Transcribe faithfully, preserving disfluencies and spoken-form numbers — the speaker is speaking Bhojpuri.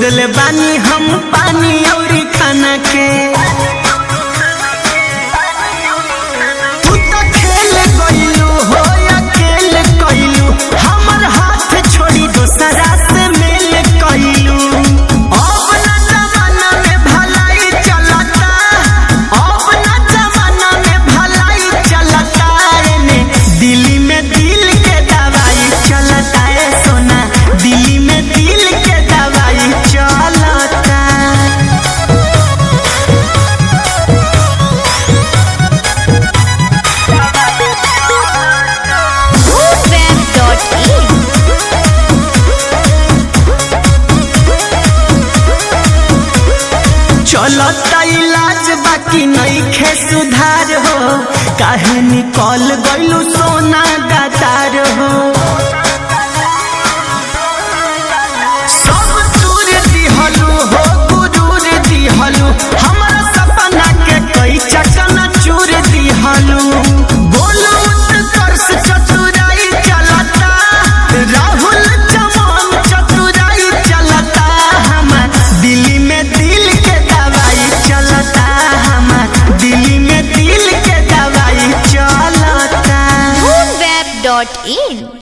दले बानी हम पानी और खाना के तू तो खेल गइलू हो अकेले कइलू हमर हाथ छोड़ी दोसरा से मेल कइलू। अब ना जमाना में भलाई चलता अब ना जमाना में भलाई चलता ने दिल्ली में दिल के दवाई चलता है सोना दिल्ली में दिल के दवाई चलता। चलता इलाज बाकी नहीं खे सुधार हो काहे निकल गइलू सोना गतार हो। सब दूर दिहलू हो गुरूर दिहलू हमारा सपना के कई चकना चूर दिहलू। बोलू उत्कर्ष चतुराई चलता राहुल चमन चतुराई चलता हमार दिल्ली में दिल के दवाई चलता हमार दिल्ली में दिल के दवाई चलता। moonweb dot in